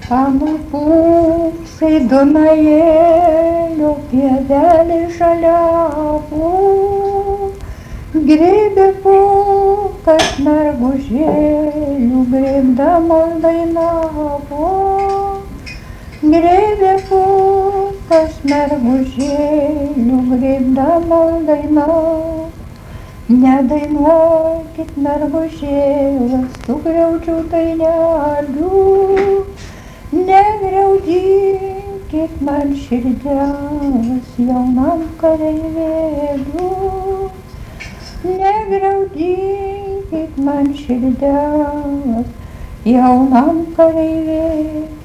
Anapusai Dunajėlio pievelė žaliavo, grėbė pulkas mergužėlių, grėbdamas dainavo. Grėbė pulkas mergužėlių, grėbdamas dainavo. Nedainuokit mergužėlas, tų griaudžių dainelių. Negriaudinkit man širdelės, jaunam kareivėliu. Negriaudinkit man širdelės, jaunam kareivėliu.